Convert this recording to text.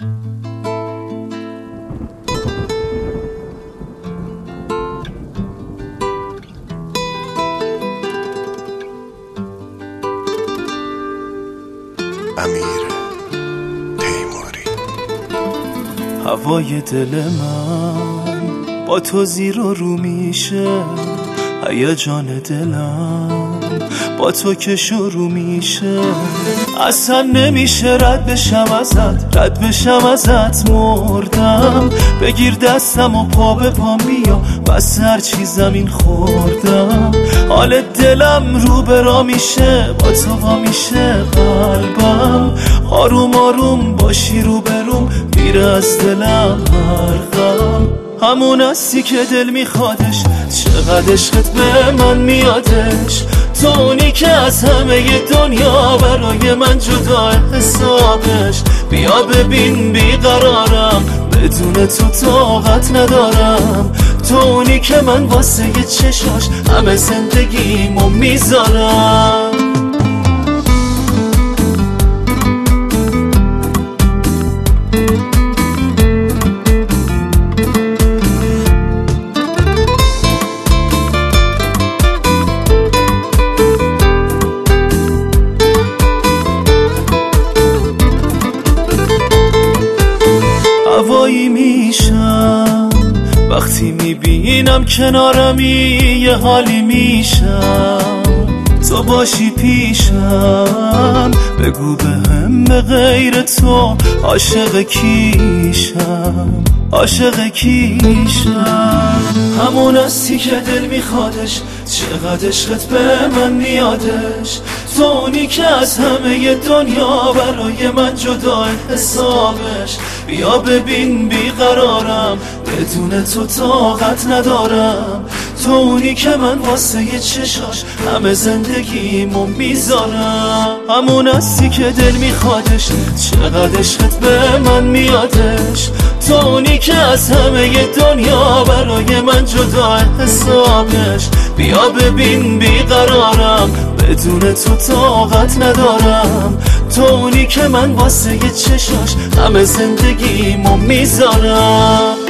امیر تیموری. هوای دل من با تو زیر و رو میشه، هیجان دلم با تو که شروع میشه. اصلا نمیشه رد بشم ازت مردم. بگیر دستم و پا به پا بیا، بس هر چی زمین خوردم. حال دلم رو به را میشه، با تو وا میشه قلبم. آروم آروم باشی رو بروم، میره از دلم هر غم. همون هستی که دل میخوادش، چقدر عشقت به من میادش. تو اونی که از همه دنیا برای من جدا حسابش. بیا ببین بیقرارم، بدون تو طاقت ندارم. تو اونی که من واسه چشاش همه زندگیمو میذارم. هوایی میشم وقتی میبینم کنارمی، یه حالی میشم تو باشی پیشم. بگو بهم به غیر تو عاشق کیشم. همون هستی که دل میخوادش، چقدر عشقت به من میادش. تو اونی که از همه دنیا برای من جدا حسابش. بیا ببین بیقرارم، بدون تو طاقت ندارم. تو اونی که من واسه چشاش همه زندگیمو میذارم. همون هستی که دل میخوادش، چقدر عشقت به من میادش. تو اونی که از همه دنیا برای من جدا حسابش. بیا ببین بیقرارم، بدون تو طاقت ندارم. تو اونی که من واسه چشاش همه زندگیمو میذارم.